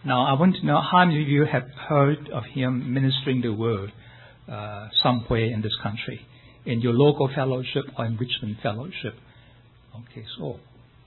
Now, I want to know how many of you have heard of him ministering the word somewhere in this country, in your local fellowship or in Richmond Fellowship. Okay, so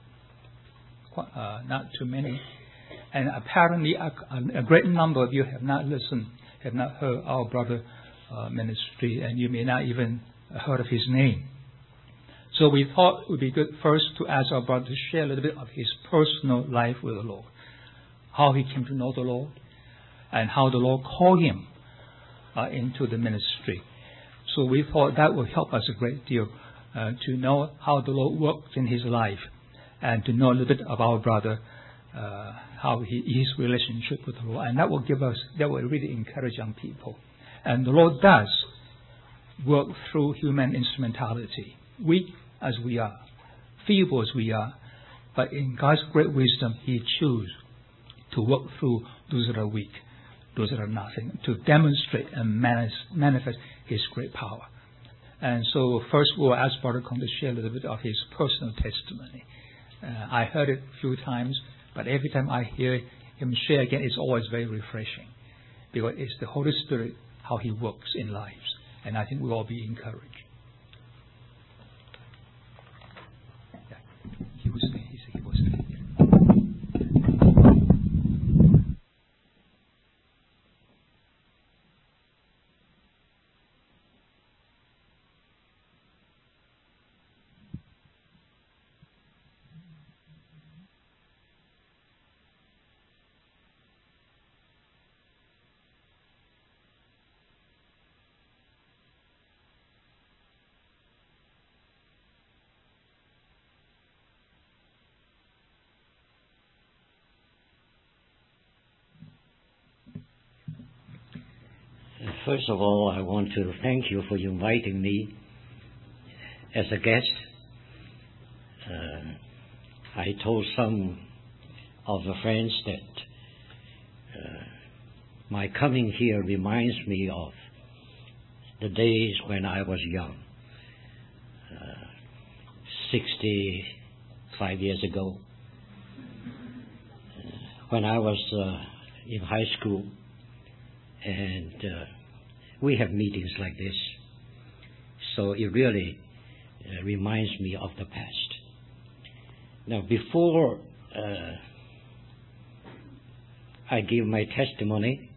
not too many. And apparently a great number of you have not listened, have not heard our brother ministry, and you may not even heard of his name. So we thought it would be good first to ask our brother to share a little bit of his personal life with the Lord, how he came to know the Lord, and how the Lord called him into the ministry. So we thought that would help us a great deal to know how the Lord worked in his life, and to know a little bit of our brother, how his relationship with the Lord, and that will really encourage young people. And the Lord does work through human instrumentality, weak as we are, feeble as we are, but in God's great wisdom, He chooses to work through those that are weak, those that are nothing, to demonstrate and manifest His great power. And so first we'll ask Brother Kong to share a little bit of his personal testimony. I heard it a few times, but every time I hear him share again, it's always very refreshing, because it's the Holy Spirit, how He works in lives. And I think we'll all be encouraged. Yeah. He was there. He was there. First of all, I want to thank you for inviting me as a guest. I told some of the friends that my coming here reminds me of the days when I was young, 65 years ago, when I was in high school, and we have meetings like this, so it really reminds me of the past. Now, before I give my testimony,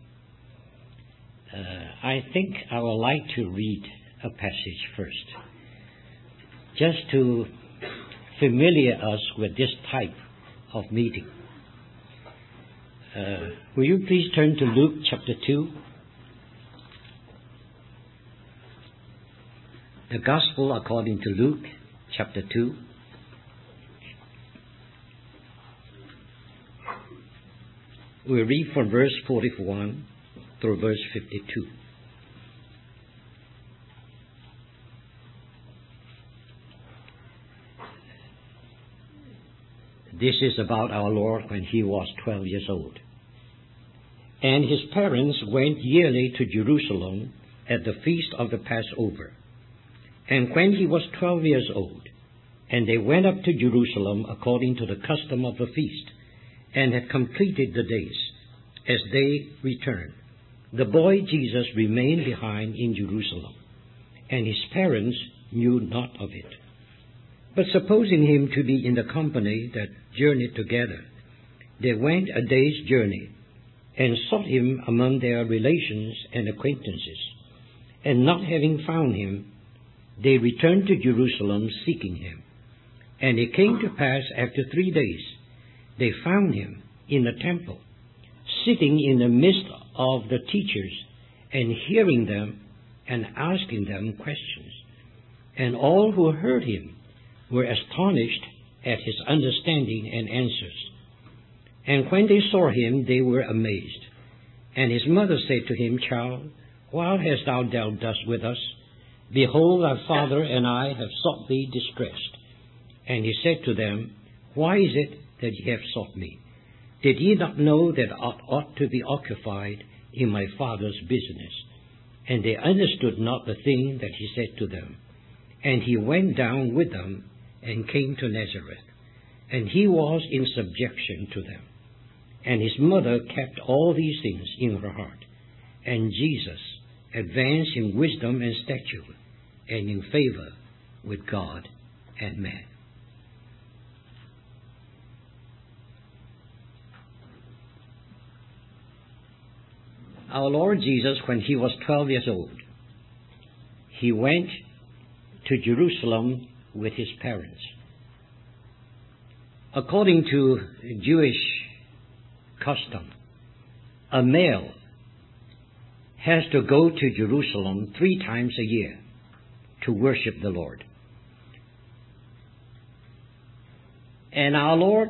I think I would like to read a passage first, just to familiar us with this type of meeting. Will you please turn to Luke chapter 2? The Gospel according to Luke, chapter 2. We'll read from verse 41 through verse 52. This is about our Lord when He was 12 years old. And His parents went yearly to Jerusalem at the feast of the Passover. And when He was 12 years old, and they went up to Jerusalem according to the custom of the feast, and had completed the days, as they returned, the boy Jesus remained behind in Jerusalem, and His parents knew not of it. But supposing Him to be in the company that journeyed together, they went a day's journey, and sought Him among their relations and acquaintances. And not having found Him, they returned to Jerusalem seeking Him. And it came to pass after 3 days, they found Him in the temple, sitting in the midst of the teachers, and hearing them and asking them questions. And all who heard Him were astonished at His understanding and answers. And when they saw Him, they were amazed. And His mother said to Him, Child, why hast thou dealt thus with us? Behold, thy father and I have sought thee distressed. And He said to them, Why is it that ye have sought me? Did ye not know that I ought to be occupied in my Father's business? And they understood not the thing that He said to them. And He went down with them and came to Nazareth. And He was in subjection to them. and his mother kept all these things in her heart. And Jesus advanced in wisdom and stature, and in favor with God and man. Our Lord Jesus, when he was 12 years old, he went to Jerusalem with his parents. According to Jewish custom, a male has to go to Jerusalem 3 times a year to worship the Lord. And our Lord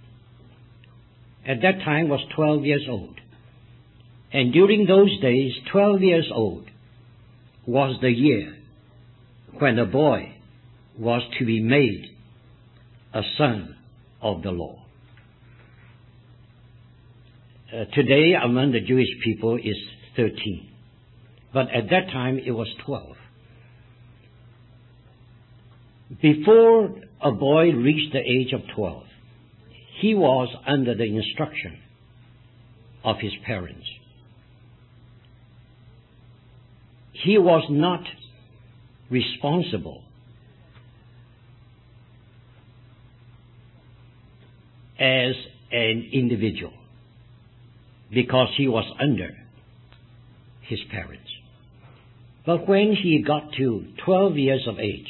at that time was 12 years old. And during those days, 12 years old was the year when a boy was to be made a son of the law. Today, among the Jewish people, is 13. But at that time, it was 12. Before a boy reached the age of 12, he was under the instruction of his parents. He was not responsible as an individual because he was under his parents. But when he got to 12 years of age,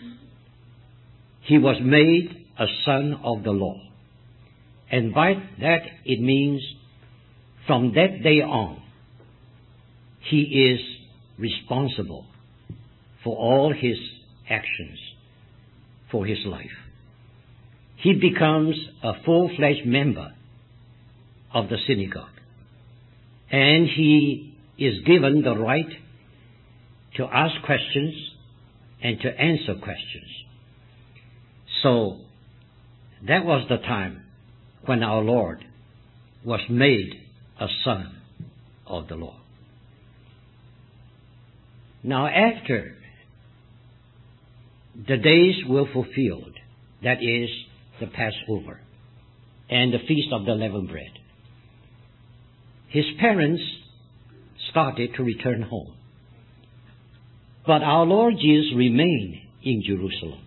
he was made a son of the law. And by that it means from that day on, he is responsible for all his actions, for his life. He becomes a full-fledged member of the synagogue. And he is given the right to ask questions and to answer questions. So, that was the time when our Lord was made a son of the law. Now, after the days were fulfilled, that is, the Passover and the Feast of the Unleavened Bread, his parents started to return home. But our Lord Jesus remained in Jerusalem.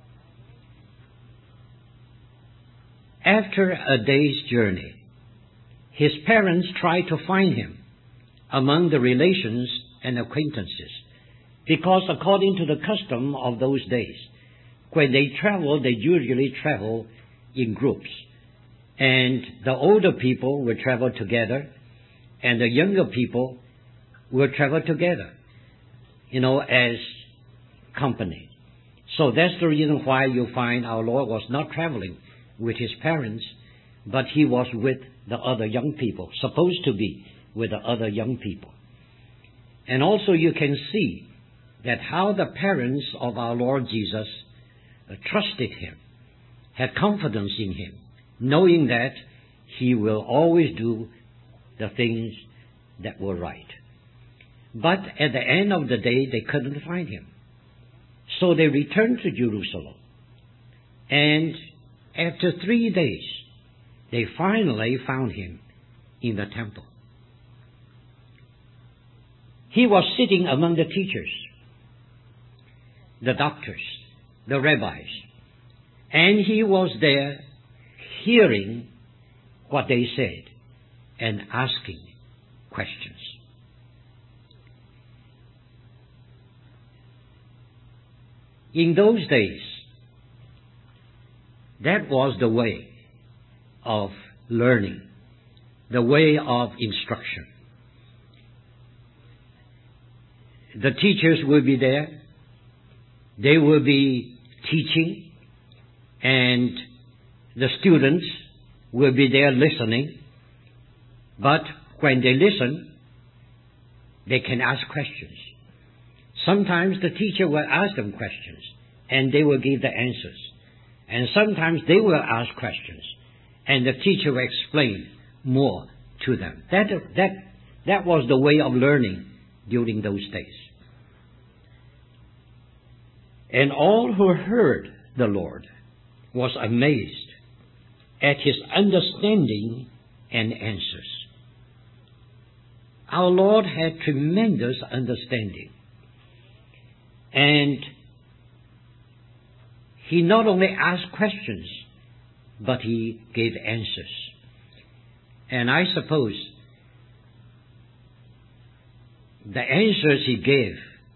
After a day's journey, his parents tried to find him among the relations and acquaintances, because according to the custom of those days, when they travel, they usually travel in groups. And the older people will travel together, and the younger people will travel together, as company. So that's the reason why you find our Lord was not traveling with his parents, but he was with the other young people, supposed to be with the other young people. And also you can see that how the parents of our Lord Jesus trusted him, had confidence in him, knowing that he will always do the things that were right. But at the end of the day, they couldn't find him. So they returned to Jerusalem. And after 3 days, they finally found him in the temple. He was sitting among the teachers, the doctors, the rabbis, and he was there hearing what they said and asking questions. In those days, that was the way of learning, the way of instruction. The teachers will be there. They will be teaching, and the students will be there listening. But when they listen, they can ask questions. Sometimes the teacher will ask them questions, and they will give the answers. And sometimes they will ask questions, and the teacher will explain more to them. That was the way of learning during those days. And all who heard the Lord was amazed at his understanding and answers. Our Lord had tremendous understanding. And He not only asked questions, but He gave answers. And I suppose the answers He gave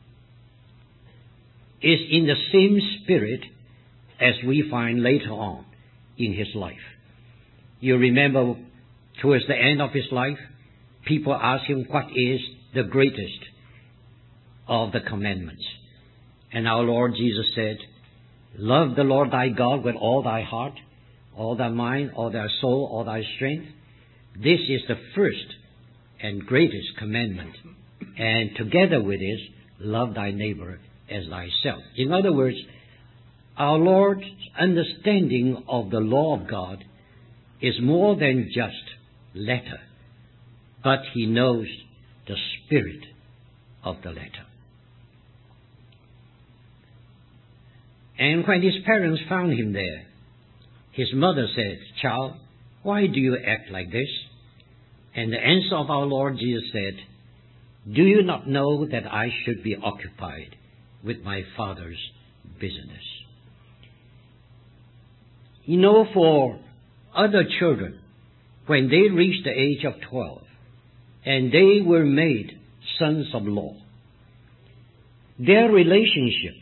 is in the same spirit as we find later on in His life. You remember, towards the end of His life, people asked Him, what is the greatest of the commandments? And our Lord Jesus said, love the Lord thy God with all thy heart, all thy mind, all thy soul, all thy strength. This is the first and greatest commandment. And together with this, love thy neighbor as thyself. In other words, our Lord's understanding of the law of God is more than just letter, but He knows the spirit of the letter. And when His parents found Him there, His mother said, child, why do you act like this? And the answer of our Lord Jesus said, do you not know that I should be occupied with my Father's business? You know, for other children, when they reached the age of 12, and they were made sons of law, their relationship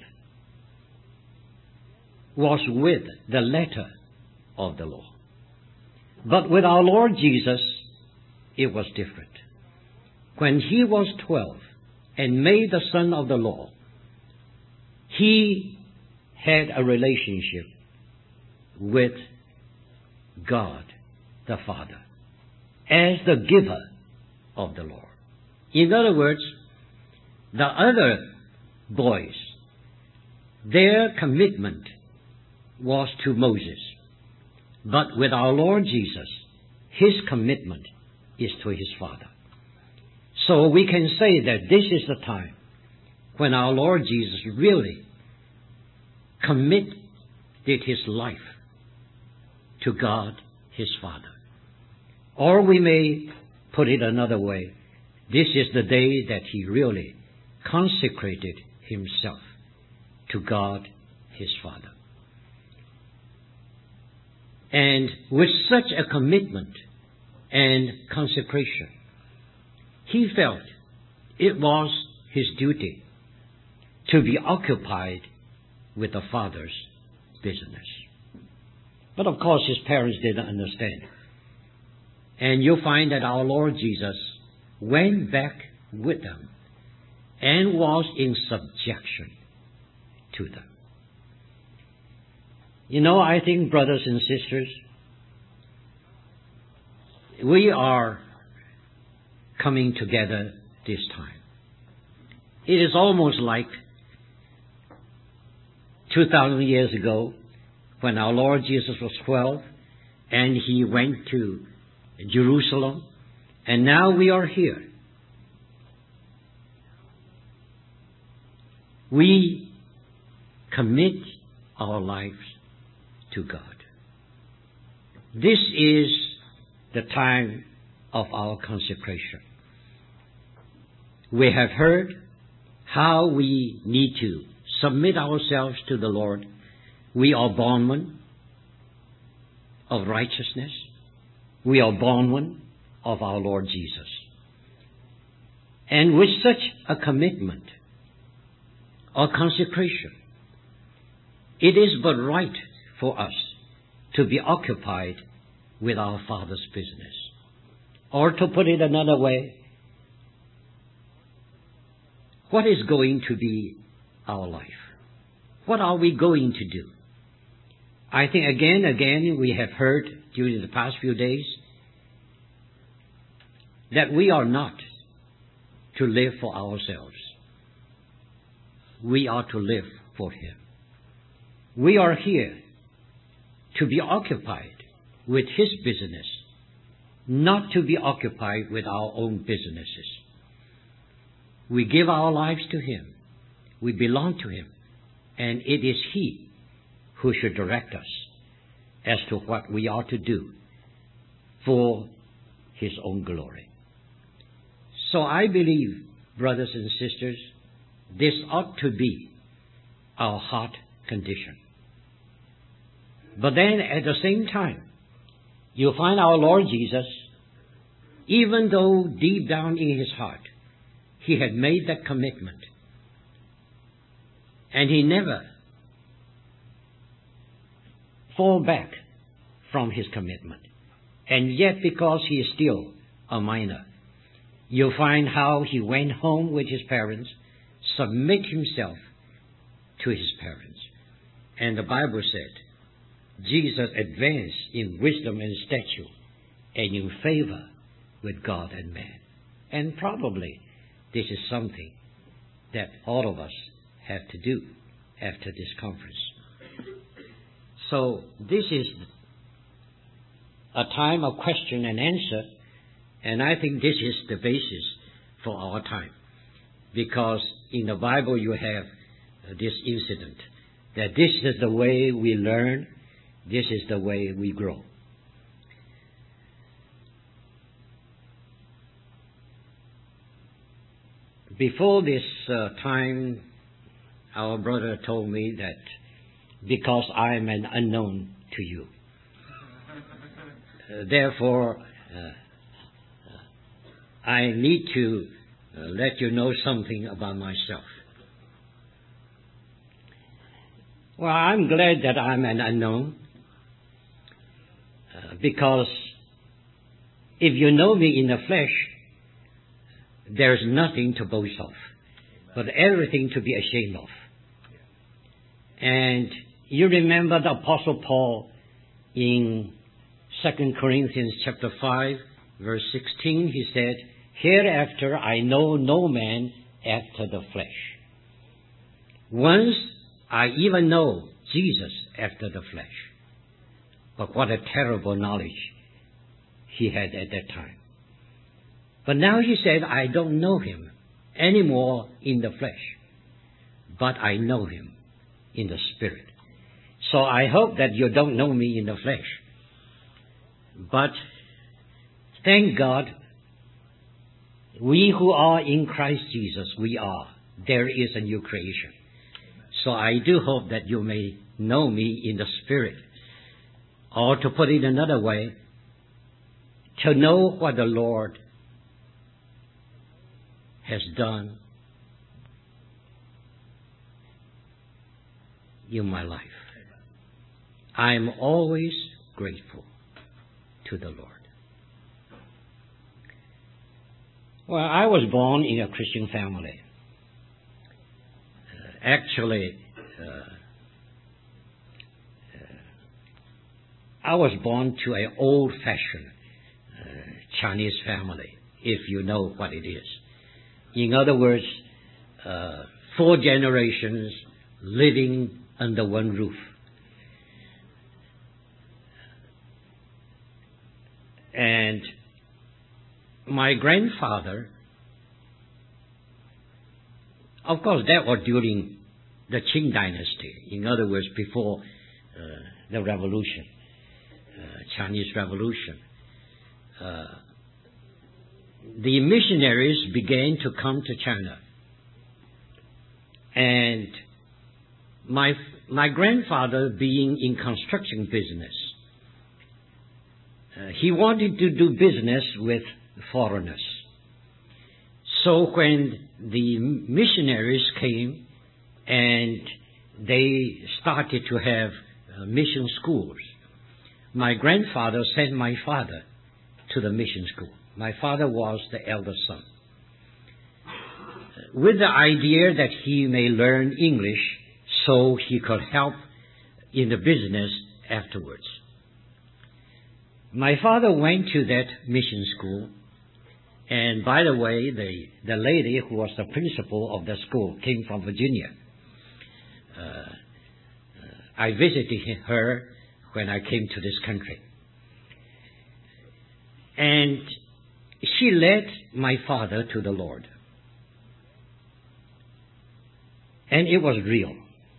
was with the letter of the law. But with our Lord Jesus, it was different. When He was 12 and made the son of the law, He had a relationship with God the Father as the giver of the law. In other words, the other boys, their commitment was to Moses. But with our Lord Jesus, His commitment is to His Father. So we can say that this is the time when our Lord Jesus really committed His life to God, His Father. Or we may put it another way. This is the day that He really consecrated Himself to God, His Father. And with such a commitment and consecration, He felt it was His duty to be occupied with the Father's business. But of course His parents didn't understand. And you'll find that our Lord Jesus went back with them and was in subjection to them. You know, I think, brothers and sisters, we are coming together this time. It is almost like 2,000 years ago when our Lord Jesus was 12 and He went to Jerusalem, and now we are here. We commit our lives to God. This is the time of our consecration. We have heard how we need to submit ourselves to the Lord. We are bondmen of righteousness. We are bondmen of our Lord Jesus. And with such a commitment or consecration, it is but right for us to be occupied with our Father's business. Or to put it another way, what is going to be our life? What are we going to do? I think again we have heard during the past few days that we are not to live for ourselves. We are to live for Him. We are here to be occupied with His business, not to be occupied with our own businesses. We give our lives to Him. We belong to Him. And it is He who should direct us as to what we are to do for His own glory. So I believe, brothers and sisters, this ought to be our heart condition. But then at the same time, you find our Lord Jesus, even though deep down in His heart, He had made that commitment. And He never fall back from His commitment. And yet, because He is still a minor, you find how He went home with His parents, submit Himself to His parents. And the Bible said, Jesus advanced in wisdom and stature and in favor with God and man. And probably this is something that all of us have to do after this conference. So this is a time of question and answer, and I think this is the basis for our time. Because in the Bible you have this incident, that this is the way we learn, this is the way we grow. Before this time, our brother told me that because I am an unknown to you, therefore I need to let you know something about myself. Well, I'm glad that I'm an unknown, because if you know me in the flesh, there's nothing to boast of, but everything to be ashamed of. And you remember the Apostle Paul in 2 Corinthians chapter 5, verse 16, he said, "Hereafter I know no man after the flesh. Once I even know Jesus after the flesh." But what a terrible knowledge he had at that time. But now he said, I don't know him anymore in the flesh, but I know him in the Spirit. So I hope that you don't know me in the flesh. But thank God, we who are in Christ Jesus, there is a new creation. So I do hope that you may know me in the Spirit. Or to put it another way, to know what the Lord has done in my life. I am always grateful to the Lord. Well, I was born in a Christian family. I was born to an old-fashioned Chinese family, if you know what it is. In other words, 4 generations living under one roof. And my grandfather, of course, that was during the Qing dynasty. In other words, before the revolution, Chinese Revolution. The missionaries began to come to China. And my grandfather, being in construction business, he wanted to do business with foreigners. So when the missionaries came and they started to have mission schools, my grandfather sent my father to the mission school. My father was the eldest son, with the idea that he may learn English so he could help in the business afterwards. My father went to that mission school, and by the way, the lady who was the principal of the school came from Virginia. I visited her when I came to this country. And she led my father to the Lord. And it was real.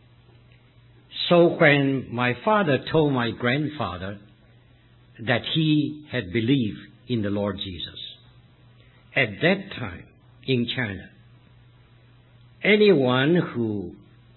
So when my father told my grandfather that he had believed in the Lord Jesus. At that time, in China, anyone who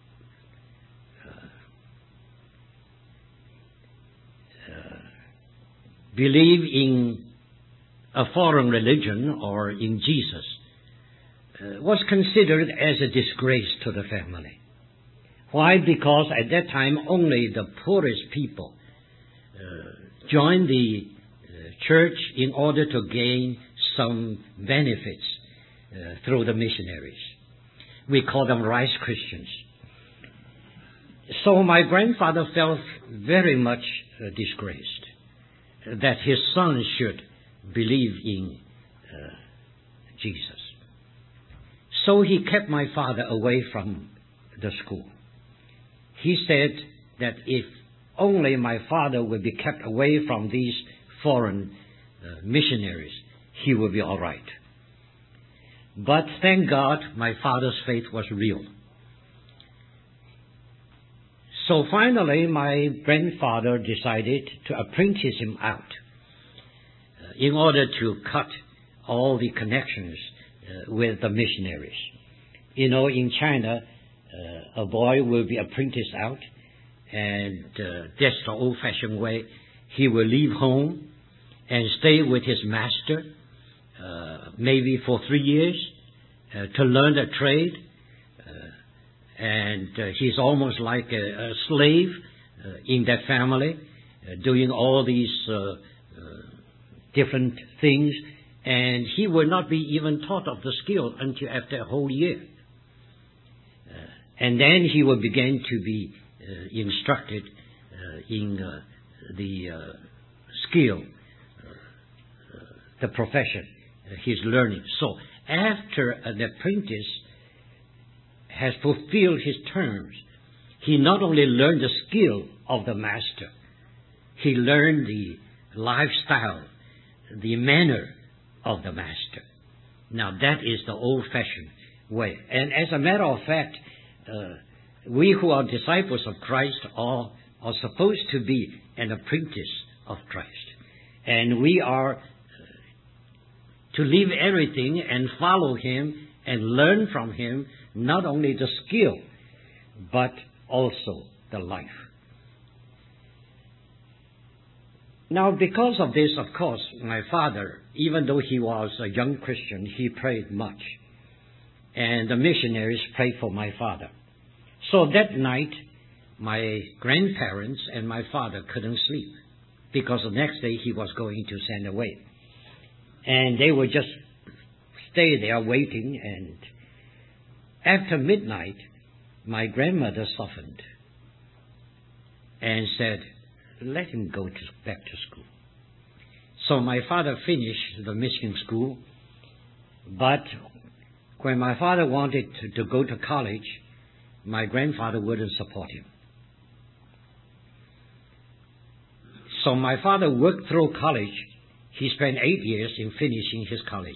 believed in a foreign religion or in Jesus was considered as a disgrace to the family. Why? Because at that time only the poorest people joined the church in order to gain some benefits through the missionaries. We call them rice Christians. So my grandfather felt very much disgraced that his son should believe in Jesus. So he kept my father away from the school. He said that if only my father would be kept away from these foreign missionaries, he would be all right. But thank God, my father's faith was real. So finally, my grandfather decided to apprentice him out in order to cut all the connections with the missionaries. You know, in China, a boy will be apprenticed out, and that's the old-fashioned way. He will leave home and stay with his master, maybe for 3 years, to learn a trade. And he's almost like a slave in that family, doing all these different things. And he will not be even taught of the skill until after a whole year. And then he will begin to be instructed in the skill, the profession he's learning. So after an apprentice has fulfilled his terms, he not only learned the skill of the master, he learned the lifestyle, the manner of the master. Now that is the old-fashioned way. And as a matter of fact, we who are disciples of Christ are supposed to be an apprentice of Christ. And we are to leave everything and follow Him and learn from Him, not only the skill, but also the life. Now, because of this, of course, my father, even though he was a young Christian, he prayed much. And the missionaries prayed for my father. So that night, my grandparents and my father couldn't sleep, because the next day he was going to send away. And they would just stay there waiting, and after midnight, my grandmother softened and said, let him go back to school. So my father finished the mission school, but when my father wanted to go to college, my grandfather wouldn't support him. So my father worked through college. He spent 8 years in finishing his college.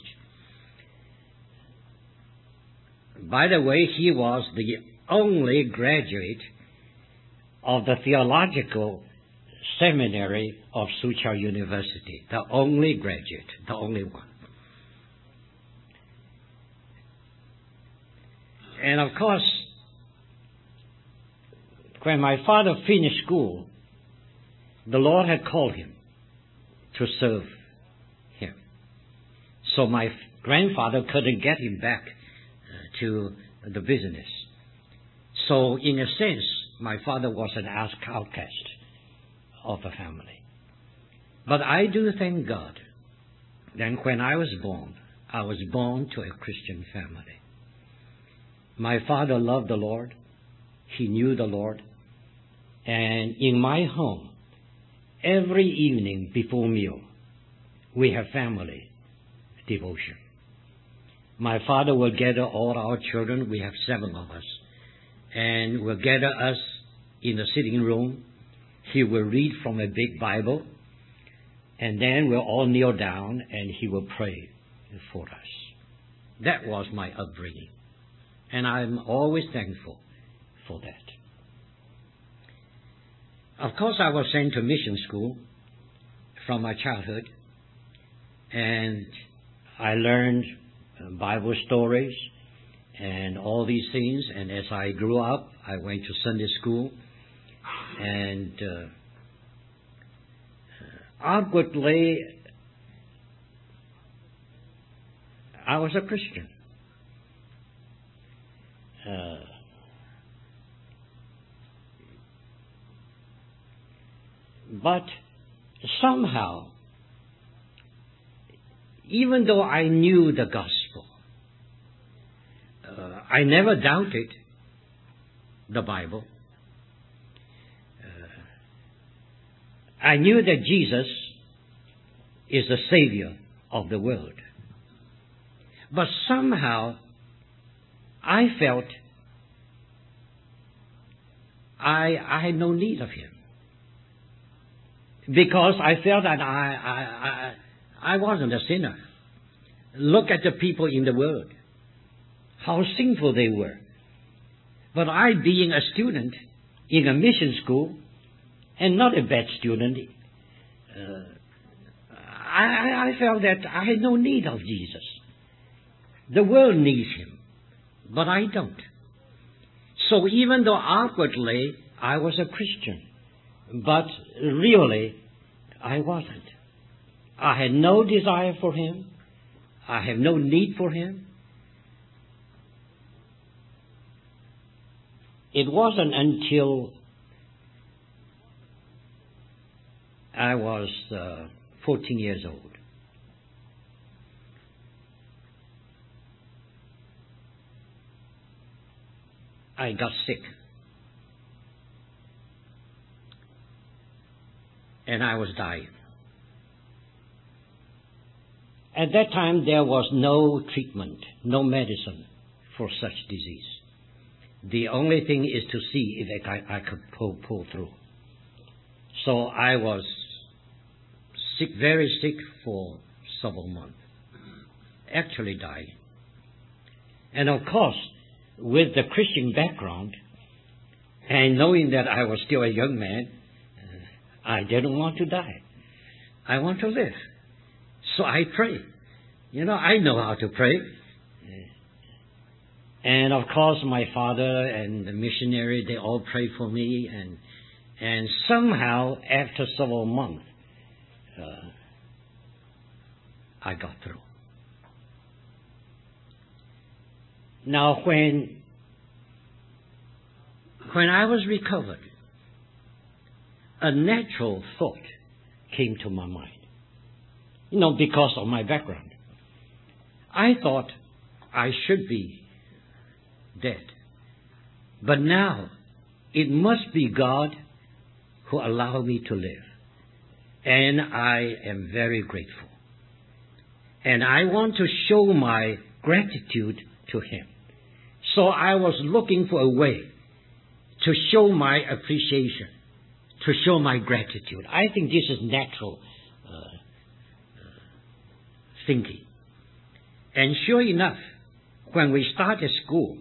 By the way, he was the only graduate of the theological seminary of Soochow University. The only graduate, the only one. And of course, when my father finished school, the Lord had called him to serve Him. So my grandfather couldn't get him back to the business. So in a sense, my father was an outcast of the family. But I do thank God that when I was born to a Christian family. My father loved the Lord. He knew the Lord. And in my home, every evening before meal, we have family devotion. My father will gather all our children. We have 7 of us. And will gather us in the sitting room. He will read from a big Bible. And then we'll all kneel down and he will pray for us. That was my upbringing. And I'm always thankful for that. Of course, I was sent to mission school from my childhood. and I learned Bible stories and all these things. And as I grew up, I went to Sunday school, and outwardly, I was a Christian. But somehow, even though I knew the gospel, I never doubted the Bible. I knew that Jesus is the Savior of the world. But somehow, I felt I had no need of Him. Because I felt that I wasn't a sinner. Look at the people in the world, how sinful they were. But I, being a student in a mission school, and not a bad student, I felt that I had no need of Jesus. The world needs Him, but I don't. So even though outwardly I was a Christian, but really I wasn't. I had no desire for Him. I have no need for Him. It wasn't until I was 14 years old. I got sick. And I was dying. At that time, there was no treatment, no medicine for such disease. The only thing is to see if I could pull through. So I was sick, very sick for several months. Actually dying. And of course, with the Christian background, and knowing that I was still a young man, I didn't want to die. I want to live. So I prayed. I know how to pray. And of course, my father and the missionary, they all prayed for me. And somehow, after several months, I got through. Now, when I was recovered, a natural thought came to my mind. Because of my background. I thought I should be dead. But now, it must be God who allowed me to live. And I am very grateful. And I want to show my gratitude to Him. So I was looking for a way to show my appreciation, to show my gratitude. I think this is natural thinking. And sure enough, when we started school,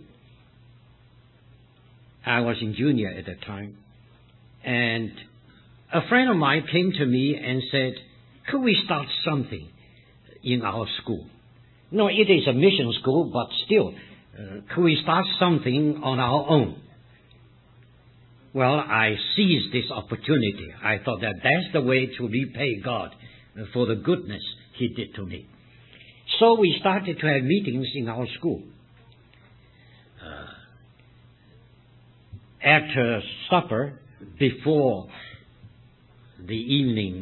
I was in junior at the time, and a friend of mine came to me and said, could we start something in our school? No, it is a mission school, but still, could we start something on our own? Well, I seized this opportunity. I thought that that's the way to repay God for the goodness He did to me. So we started to have meetings in our school. After supper, before the evening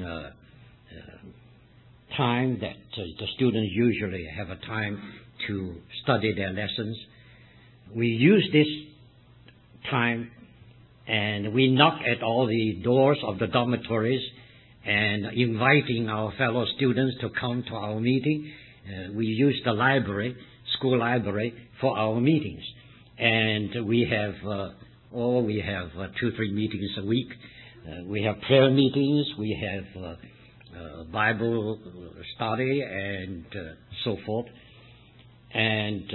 time that the students usually have a time to study their lessons, we use this time and we knock at all the doors of the dormitories and inviting our fellow students to come to our meeting. We use the library, school library, for our meetings. And we have 2-3 meetings a week. We have prayer meetings, we have Bible study, and so forth. And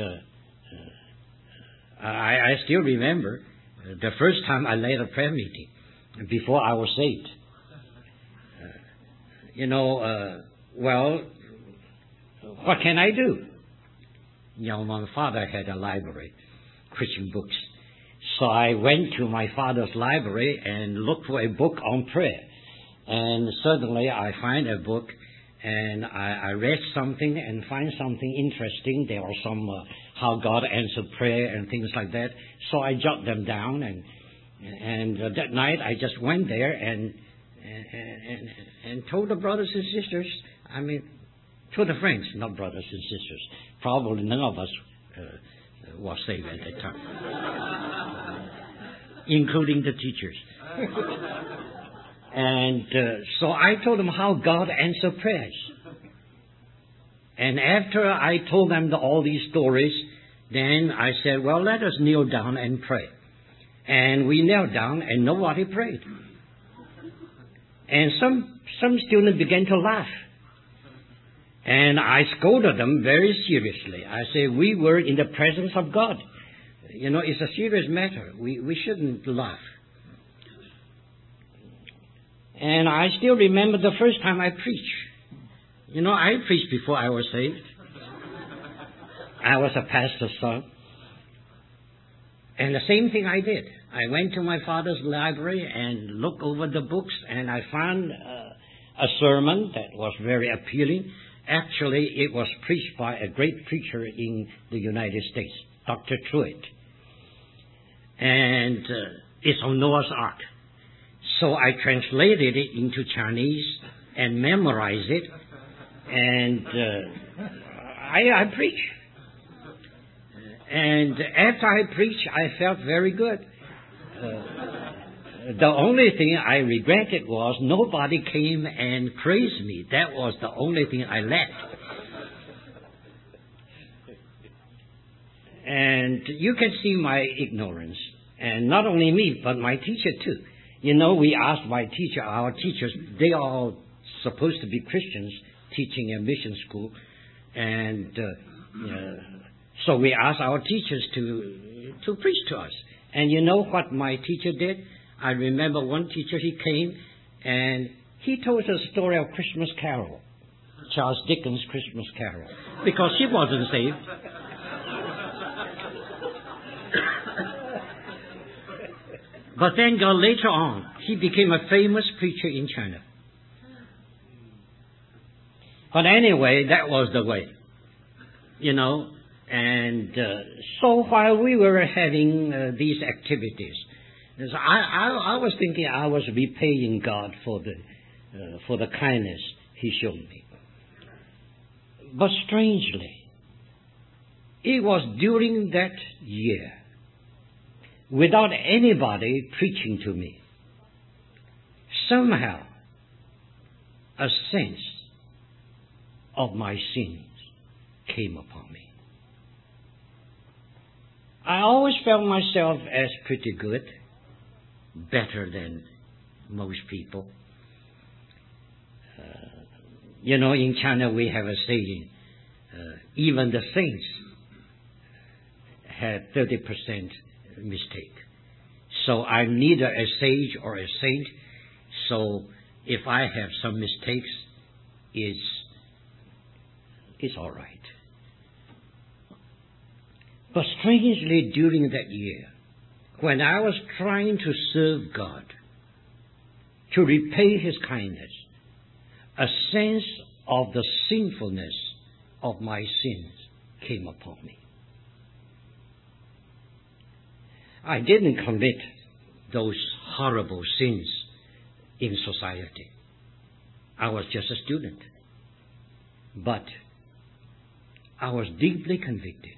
I still remember the first time I led a prayer meeting before I was saved. what can I do? My father had a library, Christian books. So I went to my father's library and looked for a book on prayer. And suddenly I find a book, and I read something and find something interesting. There are some how God answered prayer and things like that. So I jot them down, and that night I just went there and told the brothers and sisters, to the friends, not brothers and sisters. Probably none of us was saved at that time, including the teachers. And so I told them how God answered prayers. And after I told them all these stories, then I said, well, let us kneel down and pray. And we knelt down and nobody prayed. And some students began to laugh. And I scolded them very seriously. I said, we were in the presence of God. It's a serious matter. We shouldn't laugh. And I still remember the first time I preached. I preached before I was saved. I was a pastor's son. And the same thing I did. I went to my father's library and looked over the books, and I found a sermon that was very appealing. Actually, it was preached by a great preacher in the United States, Dr. Truett. And it's on Noah's Ark. So I translated it into Chinese and memorized it, and I preached. And after I preached, I felt very good. The only thing I regretted was nobody came and praised me. That was the only thing I lacked. And you can see my ignorance. And not only me, but my teacher too. We asked our teachers, they are all supposed to be Christians teaching a mission school. And so we asked our teachers to preach to us. And you know what my teacher did? I remember one teacher, he came and he told us a story of Christmas Carol, Charles Dickens' Christmas Carol, because he wasn't saved. But then later on, he became a famous preacher in China. But anyway, that was the way, And so while we were having these activities, I was thinking I was repaying God for the kindness He showed me. But strangely, it was during that year, without anybody preaching to me, somehow a sense of my sins came upon me. I always felt myself as pretty good, better than most people. In China we have a saying, even the saints have 30% mistake. So I'm neither a sage or a saint, so if I have some mistakes, it's all right. But strangely, during that year, when I was trying to serve God, to repay His kindness, a sense of the sinfulness of my sins came upon me. I didn't commit those horrible sins in society. I was just a student. But I was deeply convicted.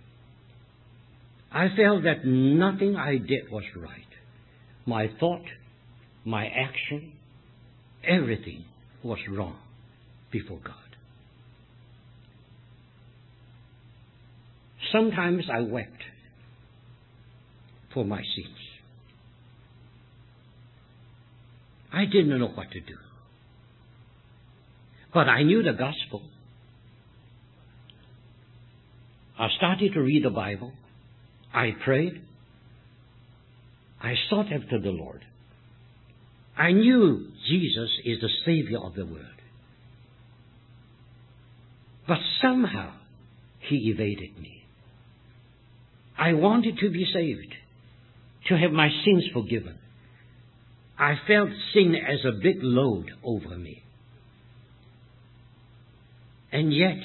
I felt that nothing I did was right. My thought, my action, everything was wrong before God. Sometimes I wept for my sins. I didn't know what to do. But I knew the gospel. I started to read the Bible. I prayed. I sought after the Lord. I knew Jesus is the Savior of the world. But somehow he evaded me. I wanted to be saved, to have my sins forgiven. I felt sin as a big load over me. And yet,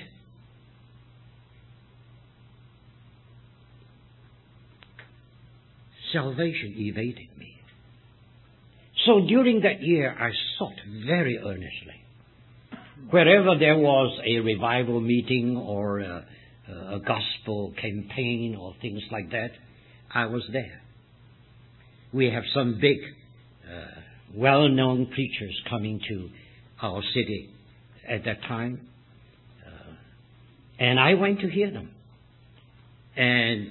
salvation evaded me. So during that year, I sought very earnestly. Wherever there was a revival meeting or a gospel campaign or things like that, I was there. We have some big, well-known preachers coming to our city at that time. And I went to hear them. And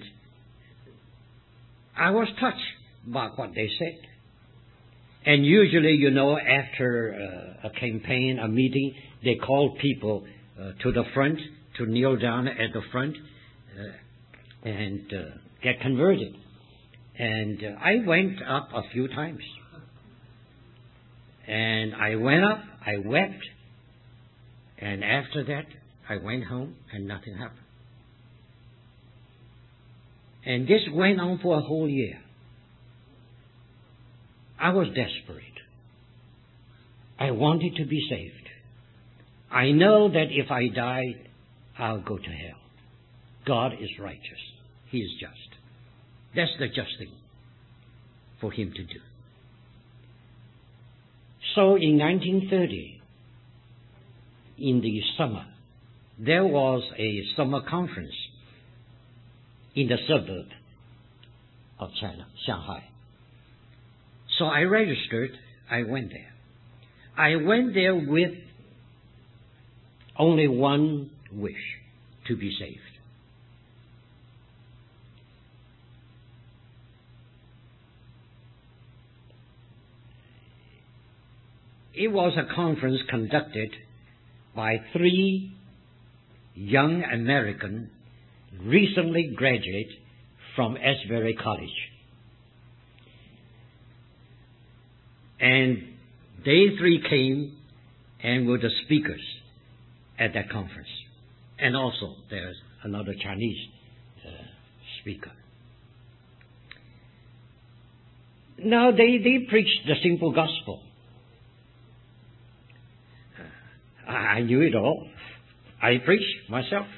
I was touched by what they said. And usually, after a campaign, a meeting, they call people to the front to kneel down at the front and get converted. And I went up a few times. And I went up, I wept, and after that, I went home and nothing happened. And this went on for a whole year. I was desperate. I wanted to be saved. I know that if I die, I'll go to hell. God is righteous. He is just. That's the just thing for Him to do. So in 1930, in the summer, there was a summer conference in the suburb of China, Shanghai. So I registered, I went there. I went there with only one wish, to be saved. It was a conference conducted by 3 young Americans recently graduated from Asbury College. And they 3 came and were the speakers at that conference. And also there's another Chinese speaker. Now they preached the simple gospel. I knew it all. I preached myself.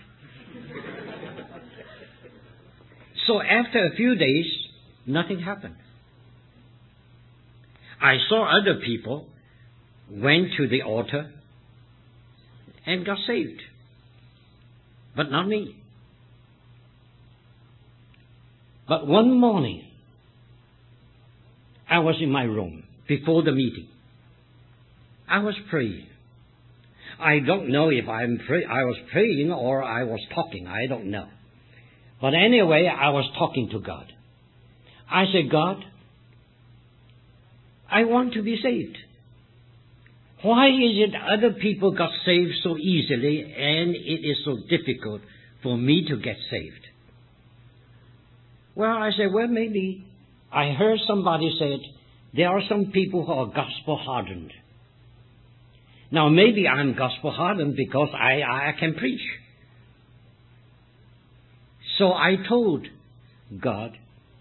So after a few days, nothing happened. I saw other people went to the altar and got saved. But not me. But one morning, I was in my room before the meeting. I was praying. I don't know if I was praying or I was talking. I don't know. But anyway, I was talking to God. I said, God, I want to be saved. Why is it other people got saved so easily and it is so difficult for me to get saved? Well, I said, maybe I heard somebody said there are some people who are gospel hardened. Now, maybe I'm gospel hardened because I can preach. So I told God,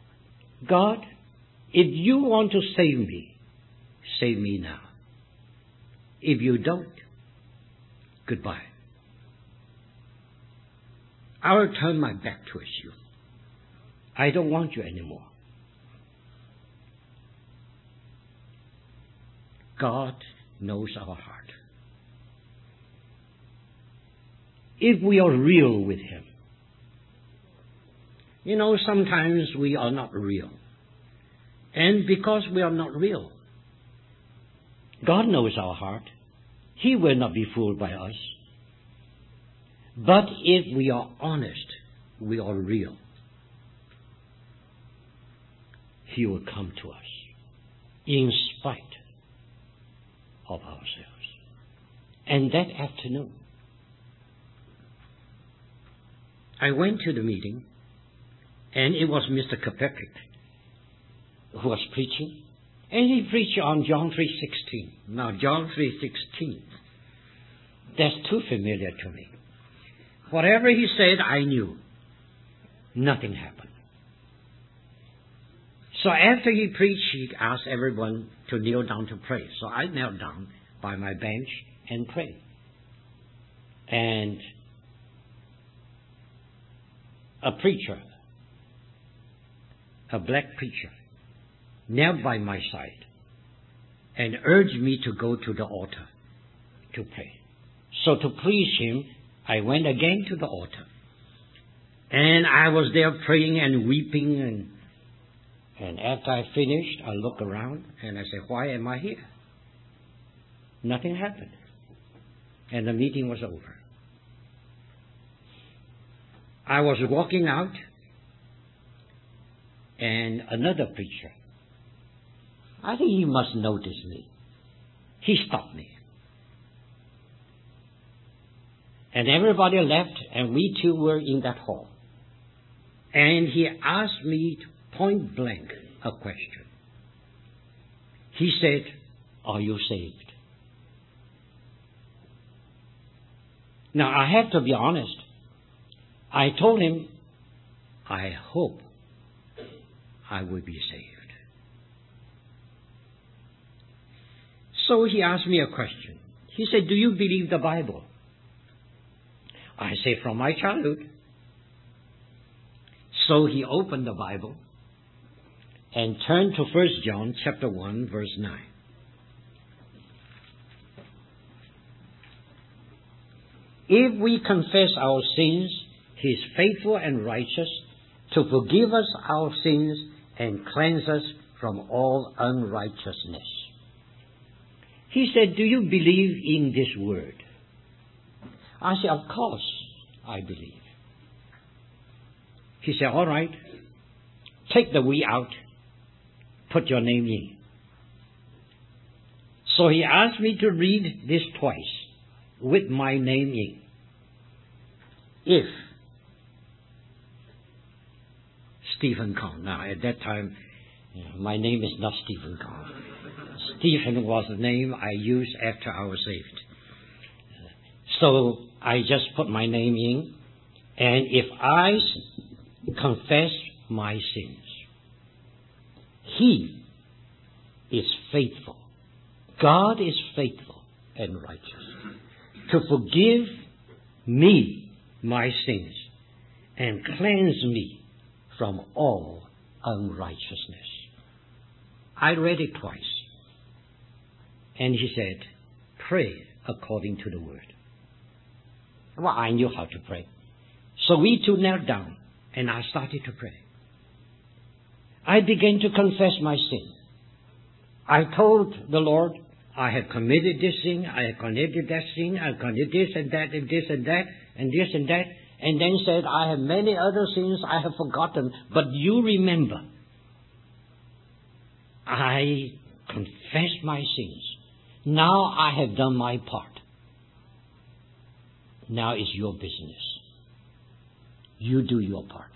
if you want to save me now. If you don't, goodbye. I will turn my back towards you. I don't want you anymore. God knows our heart. If we are real with Him. Sometimes we are not real. And because we are not real, God knows our heart. He will not be fooled by us. But if we are honest, we are real, He will come to us in spite of ourselves. And that afternoon, I went to the meeting, and it was Mr. Kirkpatrick who was preaching. And he preached on John 3:16. Now, John 3:16, that's too familiar to me. Whatever he said, I knew. Nothing happened. So after he preached, he asked everyone to kneel down to pray. So I knelt down by my bench and prayed. And a preacher, a black preacher, knelt by my side and urged me to go to the altar to pray. So to please him, I went again to the altar. And I was there praying and weeping. And after I finished, I looked around and I said, why am I here? Nothing happened. And the meeting was over. I was walking out, and another preacher, I think he must notice me. He stopped me. And everybody left, and we two were in that hall. And he asked me point blank a question. He said, are you saved? Now, I have to be honest. I told him, I hope I will be saved. So he asked me a question. He said, do you believe the Bible? I said, from my childhood. So he opened the Bible and turned to 1 John chapter 1, verse 9. If we confess our sins, he is faithful and righteous to forgive us our sins and cleanse us from all unrighteousness. He said, do you believe in this word? I said, of course I believe. He said, all right, take the we out, put your name in. So he asked me to read this twice with my name in. If Stephen Kong. Now, at that time, my name is not Stephen Kong. Stephen was the name I used after I was saved. So I just put my name in, and if I confess my sins, he is faithful. God is faithful and righteous to forgive me my sins and cleanse me from all unrighteousness. I read it twice. And he said, pray according to the word. Well, I knew how to pray. So we two knelt down and I started to pray. I began to confess my sin. I told the Lord, I have committed this sin, I have committed that sin, I have committed this and that and this and that and this and that, and then said, I have many other sins I have forgotten, but you remember. I confess my sins. Now I have done my part. Now it's your business. You do your part.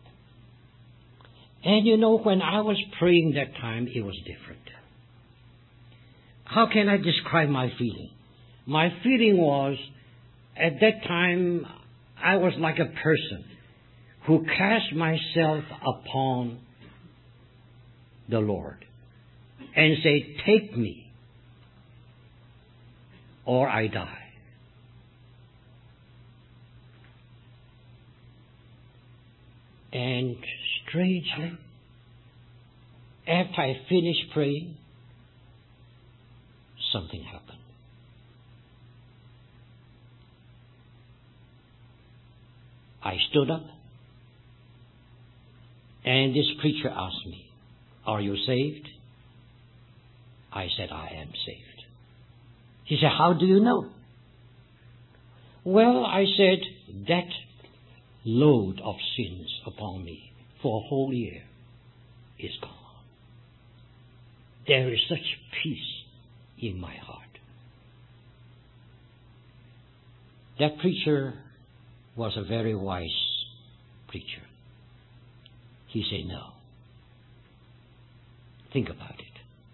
And you know, when I was praying that time, it was different. How can I describe my feeling? My feeling was, at that time, I was like a person who cast myself upon the Lord and said, take me or I die. And strangely, after I finished praying, something happened. I stood up, and this preacher asked me, are you saved? I said, I am saved. He said, how do you know? Well, I said, that load of sins upon me for a whole year is gone. There is such peace in my heart. That preacher was a very wise preacher. He said, no. Think about it.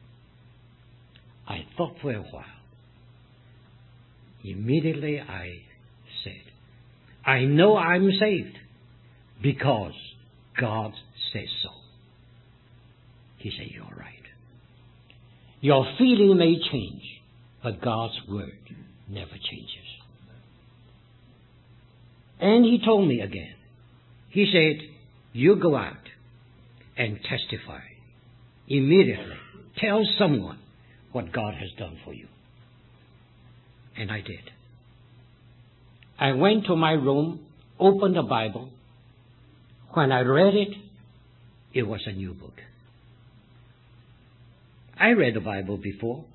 I thought for a while. Immediately I said, I know I'm saved because God says so. He said, you're right. Your feeling may change, but God's word never changes. And he told me again. He said, you go out and testify immediately. Tell someone what God has done for you. And I did. I went to my room, opened the Bible. When I read it, it was a new book. I read the Bible before.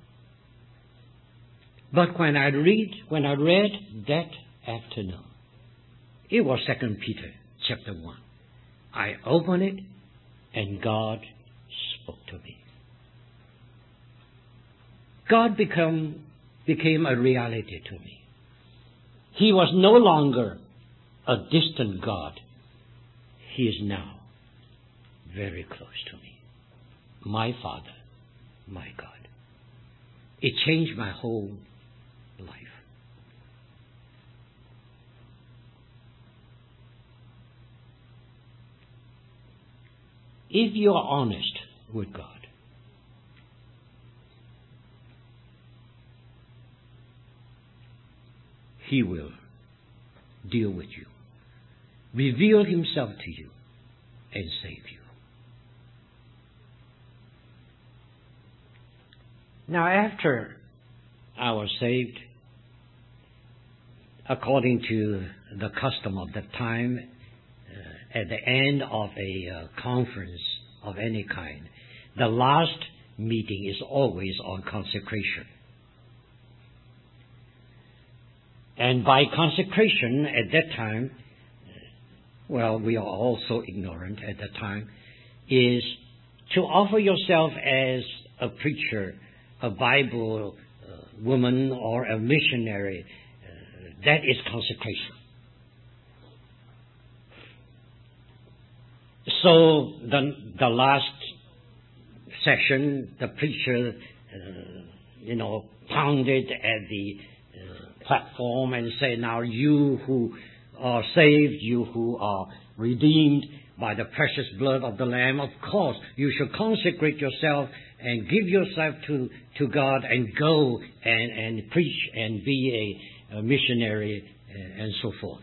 But when I read that afternoon, it was 2 Peter chapter 1. I opened it and God spoke to me. God became a reality to me. He was no longer a distant God. He is now very close to me. My Father, my God. It changed my whole life. If you are honest with God, He will deal with you, reveal Himself to you, and save you. Now, after I was saved, according to the custom of the time, at the end of a conference of any kind, the last meeting is always on consecration. And by consecration at that time, well, we are also ignorant at that time, is to offer yourself as a preacher, a Bible woman, or a missionary. That is consecration. So the last session, the preacher, pounded at the platform and said, now you who are saved, you who are redeemed by the precious blood of the Lamb, of course, you should consecrate yourself and give yourself to God and go and preach and be a missionary and so forth.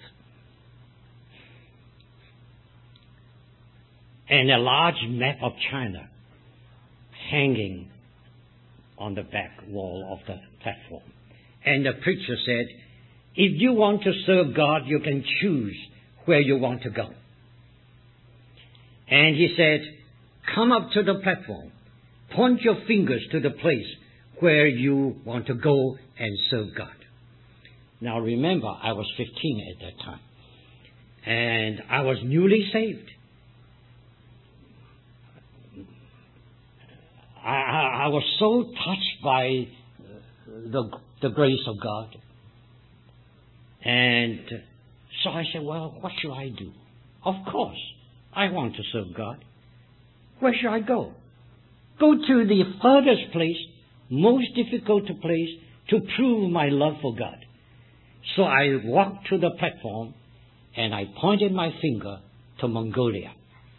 And a large map of China hanging on the back wall of the platform. And the preacher said, if you want to serve God, you can choose where you want to go. And he said, come up to the platform, point your fingers to the place where you want to go and serve God. Now remember, I was 15 at that time. And I was newly saved. I was so touched by the grace of God. And so I said, well, what should I do? Of course, I want to serve God. Where should I go? Go to the furthest place, most difficult place, to prove my love for God. So I walked to the platform and I pointed my finger to Mongolia.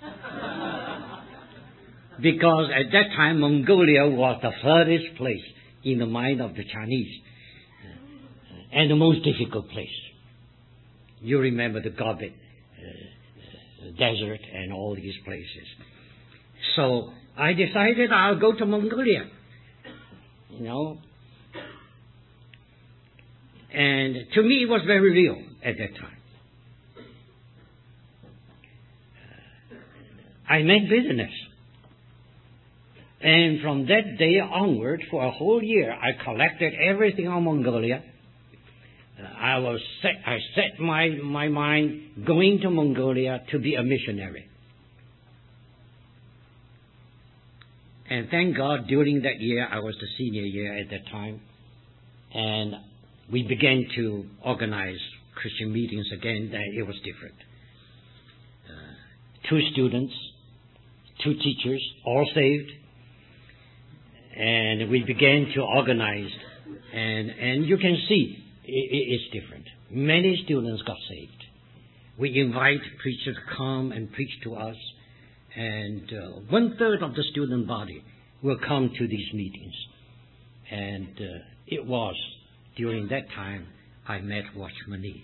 Because at that time, Mongolia was the furthest place in the mind of the Chinese. And the most difficult place. You remember the Gobi desert and all these places. So I decided I'll go to Mongolia. And to me it was very real at that time. I meant business. And from that day onward, for a whole year, I collected everything on Mongolia. I set my mind going to Mongolia to be a missionary. And thank God, during that year, I was the senior year at that time, and we began to organize Christian meetings again. It was different. 2 students, 2 teachers, all saved. And we began to organize, and you can see it's different. Many students got saved. we invite preachers to come and preach to us, and 1/3 of the student body will come to these meetings. And it was during that time I met Watchman Nee.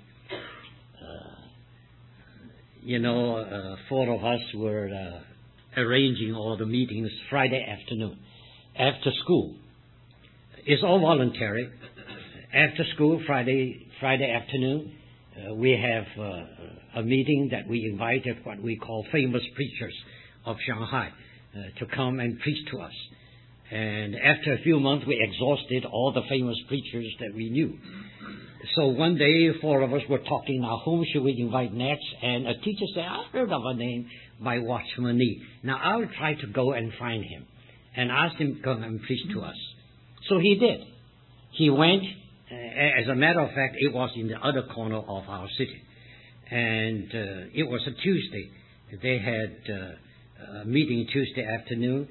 Four of us were arranging all the meetings Friday afternoon after school. It's all voluntary. After school, Friday afternoon, we have a meeting that we invited what we call famous preachers of Shanghai to come and preach to us. And after a few months, we exhausted all the famous preachers that we knew. So one day, four of us were talking, now whom should we invite next? And a teacher said, I heard of a name by Watchman Nee. Now I'll try to go and find him and ask him to come and preach to us. So he did. He went. As a matter of fact, it was in the other corner of our city. And it was a Tuesday. They had a meeting Tuesday afternoon.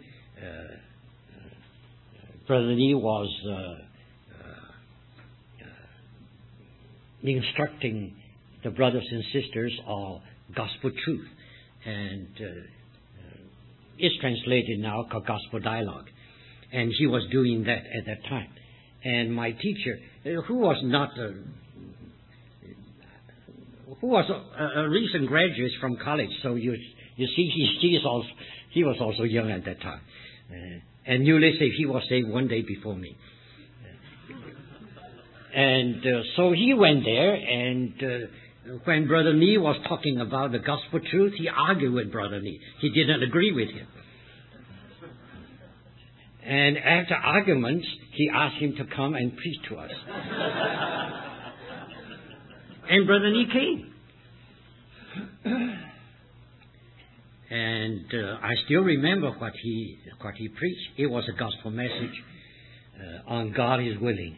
Brother Nee was instructing the brothers and sisters of gospel truth. And it's translated now called Gospel Dialogue. And he was doing that at that time. And my teacher, who was a recent graduate from college, so you see, he was also young at that time. And needless to say, he was saved one day before me. And so he went there, and when Brother Nee was talking about the gospel truth, he argued with Brother Nee. He didn't agree with him. And after arguments, he asked him to come and preach to us. And Brother Nee came. And I still remember what he preached. It was a gospel message on God is willing.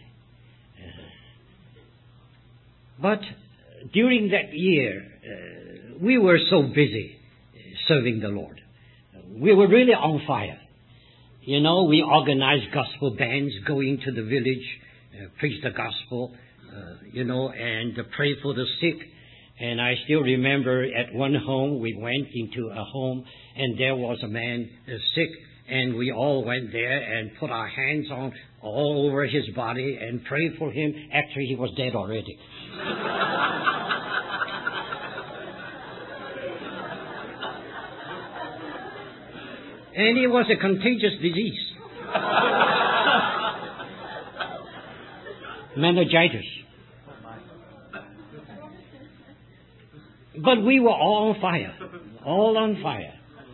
But during that year, we were so busy serving the Lord. We were really on fire. We organized gospel bands going to the village, preach the gospel, and pray for the sick. And I still remember at one home, we went into a home, and there was a man sick, and we all went there and put our hands on all over his body and prayed for him after he was dead already. And it was a contagious disease. Meningitis. But we were all on fire. All on fire.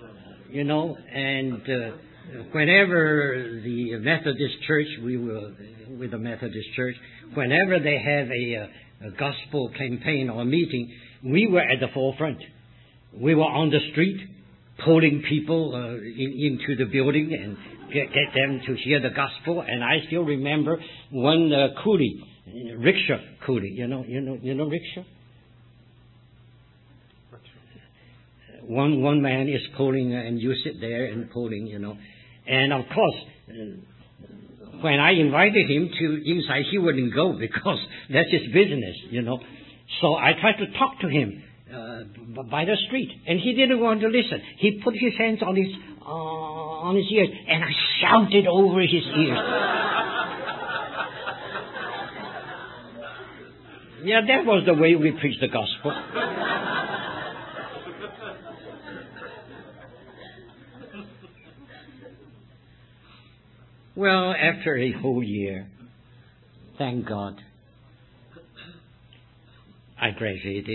And whenever the Methodist Church, we were with the Methodist Church, whenever they have a gospel campaign or meeting, we were at the forefront. We were on the street, pulling people into the building and get them to hear the gospel. And I still remember one coolie, rickshaw coolie. You know rickshaw? One man is pulling, and you sit there and pulling, And of course, when I invited him to inside, he wouldn't go because that's his business, So I tried to talk to him by the street, and he didn't want to listen. He put his hands on his ears, and I shouted over his ears. Yeah, that was the way we preached the gospel. Well, after a whole year, thank God, I graduated,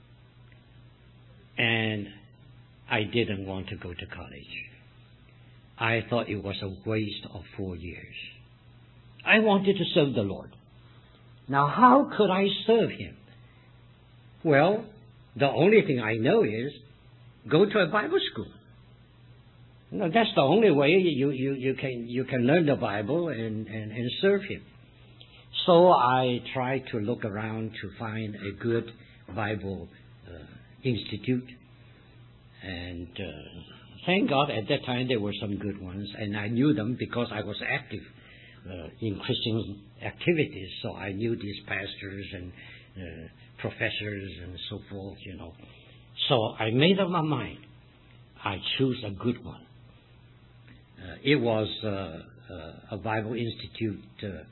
and I didn't want to go to college. I thought it was a waste of 4 years. I wanted to serve the Lord. Now, how could I serve Him? Well, the only thing I know is go to a Bible school. That's the only way you can learn the Bible and serve Him. So I tried to look around to find a good Bible institute. And thank God at that time there were some good ones. And I knew them because I was active in Christian activities. So I knew these pastors and professors and so forth, So I made up my mind. I choose a good one. It was a Bible Institute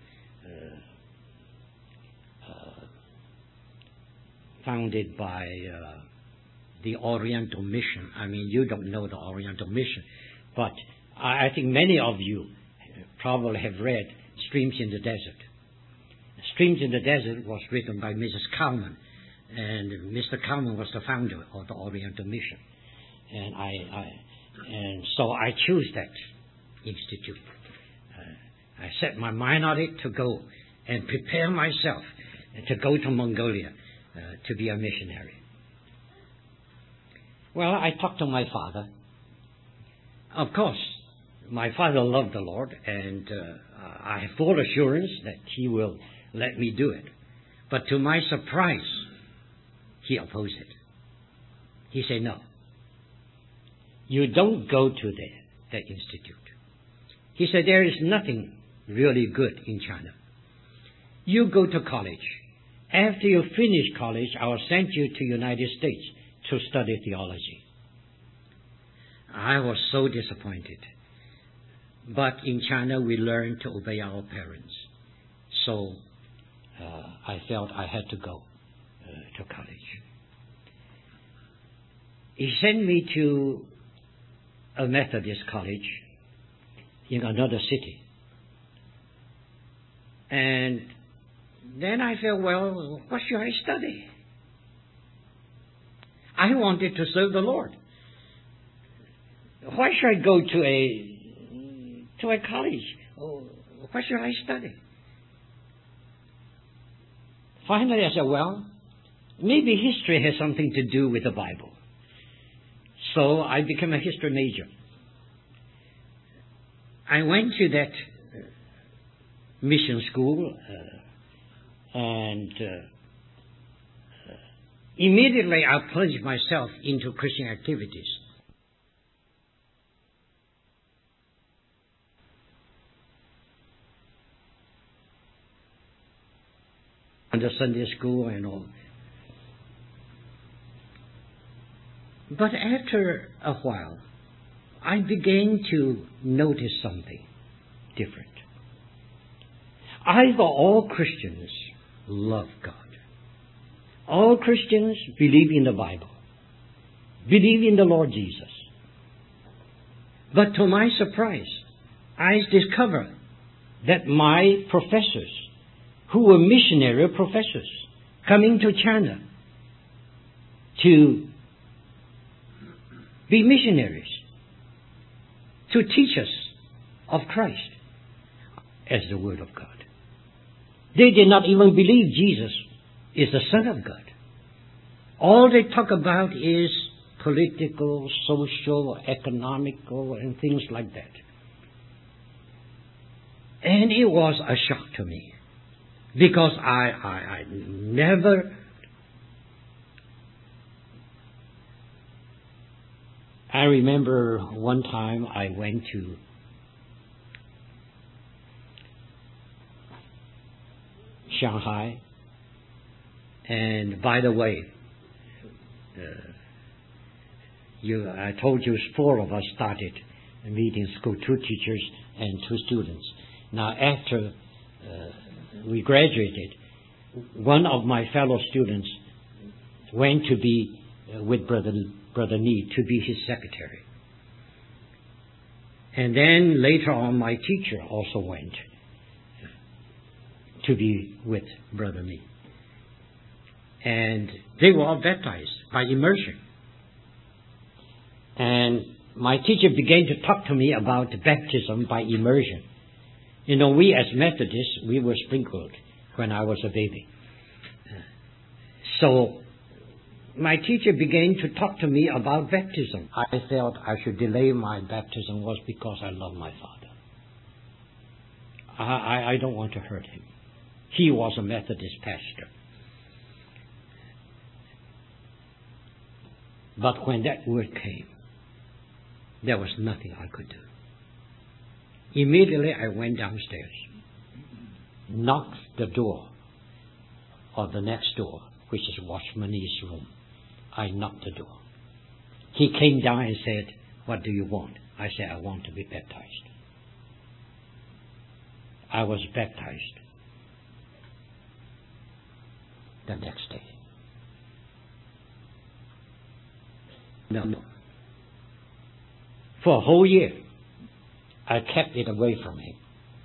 founded by the Oriental Mission. I mean, you don't know the Oriental Mission, but I think many of you probably have read Streams in the Desert. Streams in the Desert was written by Mrs. Kalman, and Mr. Kalman was the founder of the Oriental Mission. And so I chose that institute. I set my mind on it to go and prepare myself to go to Mongolia to be a missionary. Well, I talked to my father. Of course, my father loved the Lord, and I have full assurance that he will let me do it. But to my surprise, he opposed it. He said, no, you don't go to that institute. He said, there is nothing really good in China. You go to college. After you finish college, I will send you to United States to study theology. I was so disappointed. But in China, we learn to obey our parents. So I felt I had to go to college. He sent me to a Methodist college in another city. And then I felt, well, what should I study? I wanted to serve the Lord. Why should I go to a college? What should I study? Finally, I said, well, maybe history has something to do with the Bible. So I became a history major. I went to that mission school and immediately I plunged myself into Christian activities. The Sunday school and all. But after a while, I began to notice something different. I thought all Christians love God. All Christians believe in the Bible, believe in the Lord Jesus. But to my surprise, I discovered that my professors, who were missionary professors coming to China to be missionaries, to teach us of Christ as the Word of God. They did not even believe Jesus is the Son of God. All they talk about is political, social, economical, and things like that. And it was a shock to me. Because I never I remember one time I went to Shanghai, and by the way, I told you 4 of us started meeting school, 2 teachers and 2 students. Now after we graduated, one of my fellow students went to be with Brother Nee to be his secretary. And then later on, my teacher also went to be with Brother Nee. And they were all baptized by immersion. And my teacher began to talk to me about baptism by immersion. You know, we as Methodists, we were sprinkled when I was a baby. So my teacher began to talk to me about baptism. I felt I should delay my baptism was because I love my father. I don't want to hurt him. He was a Methodist pastor. But when that word came, there was nothing I could do. Immediately I went downstairs, knocked the door of the next door, which is Watchman's room. I knocked the door. He came down and said, "What do you want?" I said, "I want to be baptized." I was baptized the next day. No. For a whole year, I kept it away from him.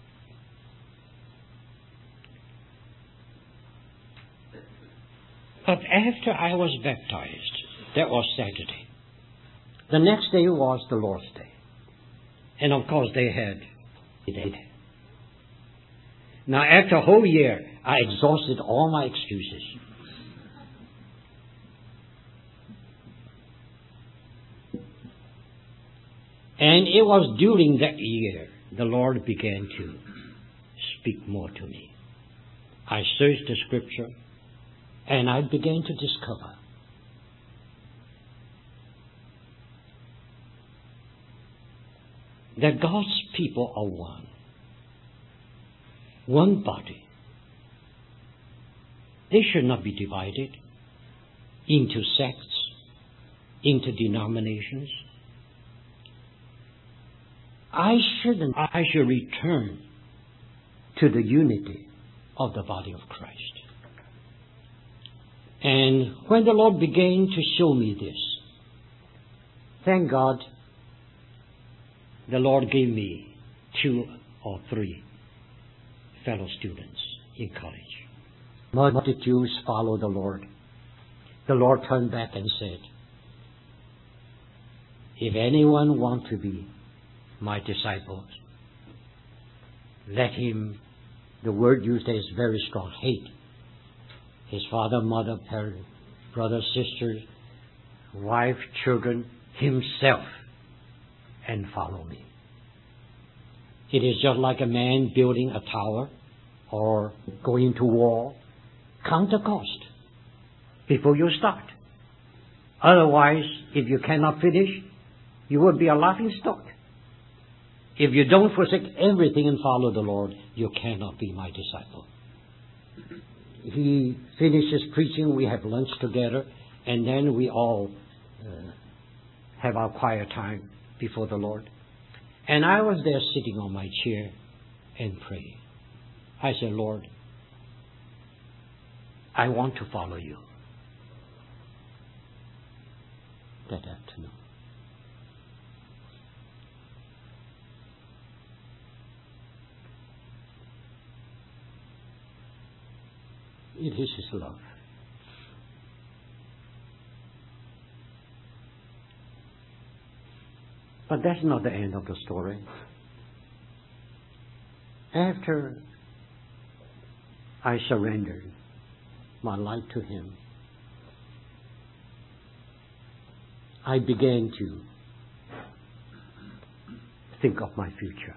But after I was baptized, that was Saturday. The next day was the Lord's Day. And of course they had it. Now after a whole year, I exhausted all my excuses. And it was during that year the Lord began to speak more to me. I searched the Scripture and I began to discover that God's people are one body. They should not be divided into sects, into denominations. I should return to the unity of the body of Christ. And when the Lord began to show me this, thank God, the Lord gave me 2 or 3 fellow students in college. Multitudes followed the Lord. The Lord turned back and said, "If anyone wants to be my disciples, let him," the word used there is very strong, hate his father, mother, parent, brother, sister, wife, children, himself, and follow me. It is just like a man building a tower or going to war. Count the cost before you start. Otherwise, if you cannot finish, you will be a laughing stock. If you don't forsake everything and follow the Lord, you cannot be my disciple. He finishes preaching, we have lunch together, and then we all have our quiet time before the Lord. And I was there sitting on my chair and praying. I said, "Lord, I want to follow you." That afternoon. It is His love. But that's not the end of the story. After I surrendered my life to Him, I began to think of my future.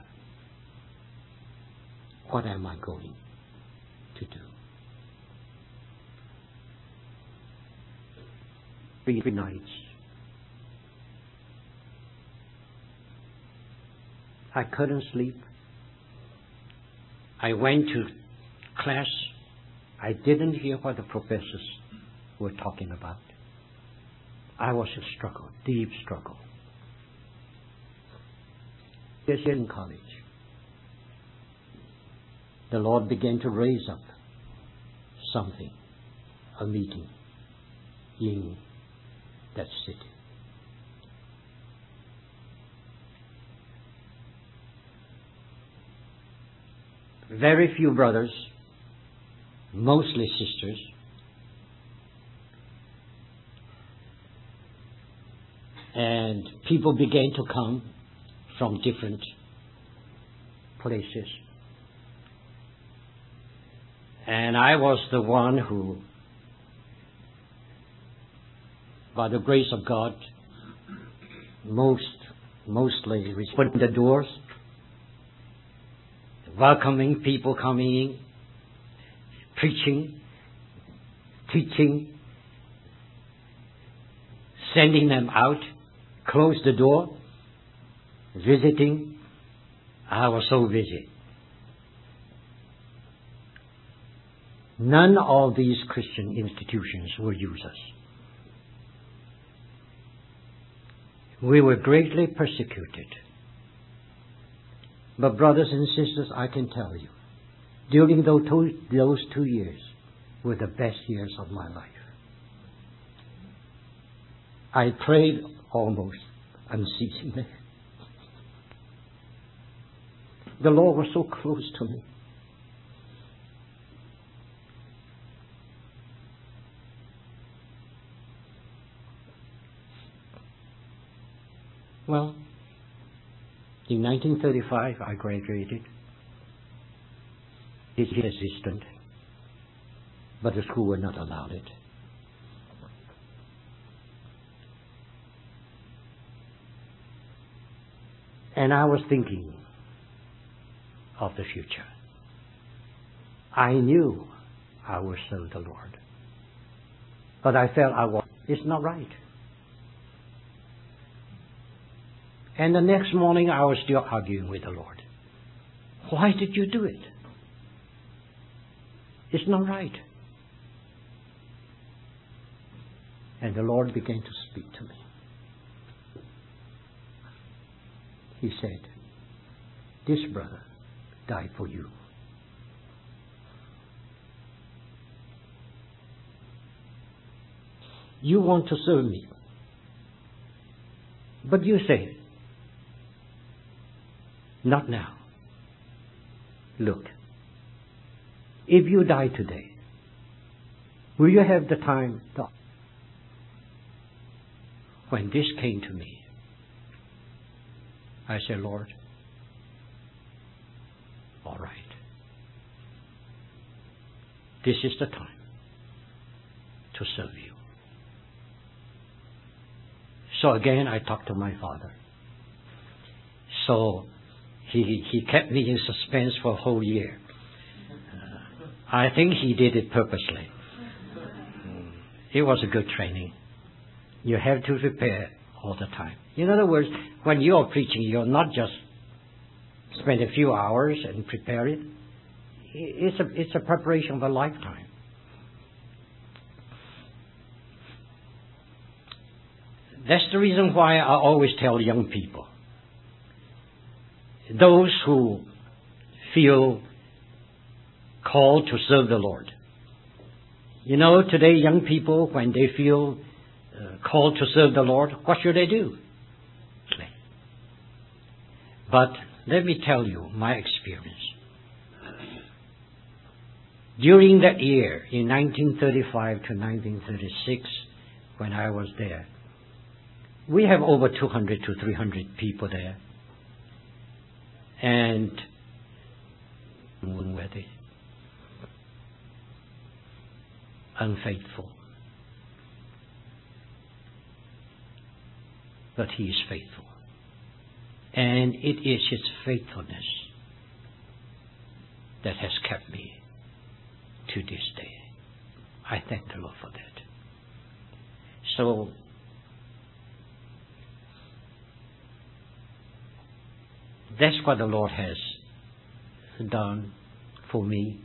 What am I going to do? 3 nights I couldn't sleep. I went to class. I didn't hear what the professors were talking about. I was in struggle, deep struggle. Yes, in college, the Lord began to raise up something, a meeting in that city. Very few brothers, mostly sisters, and people began to come from different places. And I was the one who, by the grace of God, mostly opened the doors, welcoming people coming in, preaching, teaching, sending them out, close the door, visiting. I was so busy. None of these Christian institutions will use us. We were greatly persecuted. But brothers and sisters, I can tell you, during those 2 years were the best years of my life. I prayed almost unceasingly. The Lord was so close to me. Well, in 1935, I graduated. It's resistant, but the school would not allow it. And I was thinking of the future. I knew I would serve the Lord, but I felt it's not right. And the next morning I was still arguing with the Lord. Why did you do it? It's not right. And the Lord began to speak to me. He said, this brother died for you. You want to serve me. But you say, not now. Look, if you die today, will you have the time to... When this came to me, I said, Lord, all right. This is the time to serve you. So again, I talked to my father. So he kept me in suspense for a whole year. I think he did it purposely. It was a good training. You have to prepare all the time. In other words, when you are preaching, you're not just spend a few hours and prepare it. It's a preparation of a lifetime. That's the reason why I always tell young people, those who feel called to serve the Lord. You know, today young people, when they feel called to serve the Lord, what should they do? But let me tell you my experience. During that year, in 1935 to 1936, when I was there, we have over 200 to 300 people there. And unworthy, unfaithful. But He is faithful. And it is His faithfulness that has kept me to this day. I thank the Lord for that. So, that's what the Lord has done for me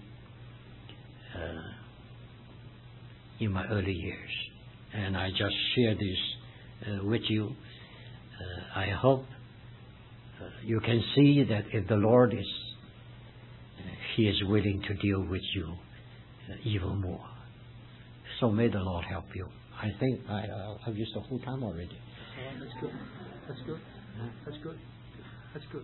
in my early years. And I just share this with you. I hope you can see that if the Lord is, He is willing to deal with you even more. So may the Lord help you. I think I've used the whole time already. Oh, that's good. That's good. That's good. That's good.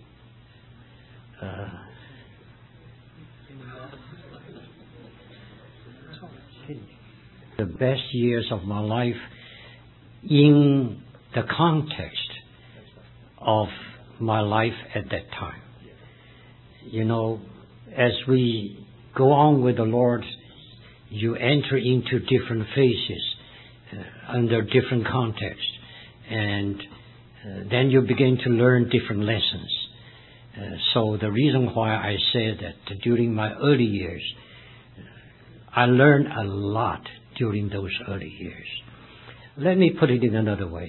The best years of my life in the context of my life at that time. You know, as we go on with the Lord, you enter into different phases under different contexts, and then you begin to learn different lessons. So the reason why I said that during my early years, I learned a lot during those early years. Let me put it in another way.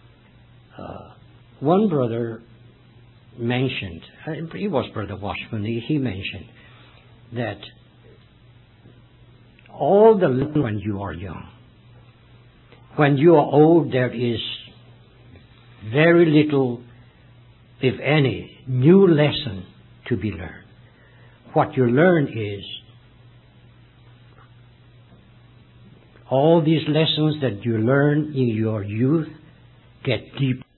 One brother mentioned, it was Brother Washburn, he mentioned that all the lessons when you are young. When you are old, there is very little, if any, new lesson to be learned. What you learn is all these lessons that you learn in your youth get deep